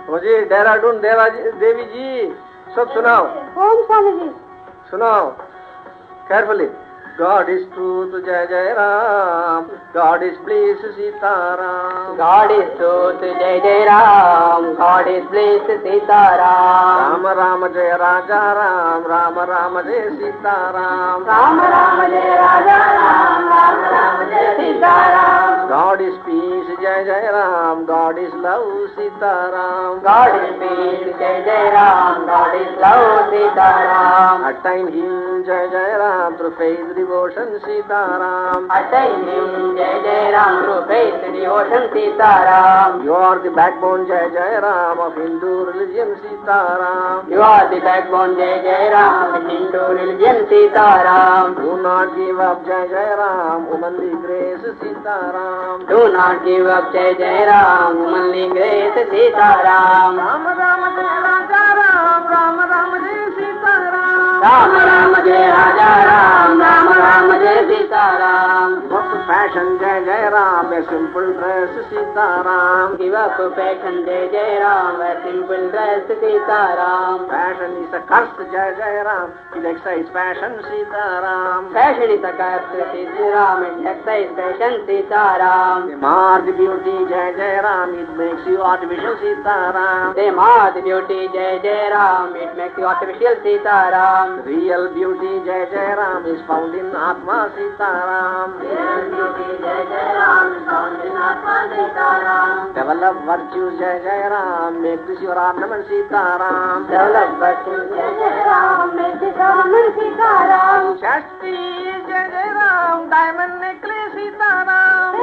मुझे देहरादून देवी जी सब सुनाओ। ओम स्वामी जी सुनाओ carefully. God is truth, Jai Jai Ram. God is bliss, Sita Ram. God is truth, Jai Jai Ram. God is bliss, Sita Ram. Rama Rama Jai Raja Ram. Rama Rama Jai Sita Ram. Rama Rama Jai Raja Ram. Rama Rama Jai Sita Ram. God is peace, Jai Jai Ram. God is love, Sita Ram. God is peace, Jai Jai Ram. God is love, Sita Ram. Attain Him, Jai Jai Ram. Through faith, devotion, Sita Ram. Attain Him, Jai Jai Ram. Through faith, devotion, Sita Ram. You are the backbone, Jai Jai Ram, of Hindu religion, Sita Ram. You are the backbone, Jai Jai Ram, of Hindu religion, Sita Ram. Do not give up, Jai Jai Ram, womanly grace, Sita Ram. Do not give up, Jai Jai Ram, womanly grace, Sita Ram. Rama Rama Jai Raja Ram, Rama Rama Jai Sita Ram. Rama Rama Jai Raja Ram, Rama Rama Jai Sita Ram. What fashion, Jai Jai Ram, a simple dress, Sita Ram. Give up fashion, Jai Jai Ram, a simple dress, Sita Ram. Fashion is a curse, Jai Jai Ram, it excites fashion, Sita Ram. Fashion is a curse, Sita Ram, it excites fashion, Sita Ram. They mar the beauty, Jai Jai Ram, it makes you artificial, Sita Ram. They mar the beauty, Jai Jai Ram, it makes you artificial, Sita Ram. Real beauty, Jai Jai Ram, is found in Atma, Sita Ram. Real beauty, Jai Jai Ram, is found in Atma, Sita Ram. Develop virtues, Jai Jai Ram, make this your ornament, Sita Ram. Develop virtues, Jai Jai Ram, make this ornament, Sita Ram. Shasti is Jai Jai Ram, diamond necklace, Sita Ram.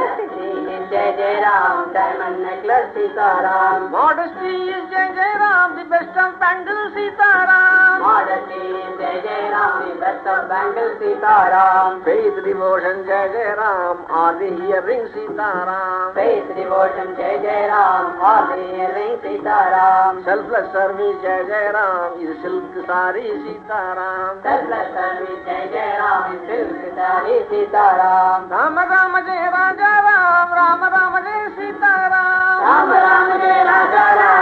Jai Jai Ram, diamond necklace, Sita Ram. Modesty is Jai Jai Ram, the best of bangles, Sita Ram. Modesty is Jai Jai Ram, the best of bangles, Sita Ram. Faith, devotion, Jai Jai Ram, are the earrings, Sita Ram. Faith, devotion, Jai Jai Ram, are the earrings, Sita Ram. Selfless service, Jai Jai Ram, is silk sari, Sita Ram. Selfless service, Jai Jai Ram, is silk sari, Sita Ram. Rama Rama Jai Raja Ram, Rama Rama Jai Sita Ram. Rama Rama Jai Raja Ram.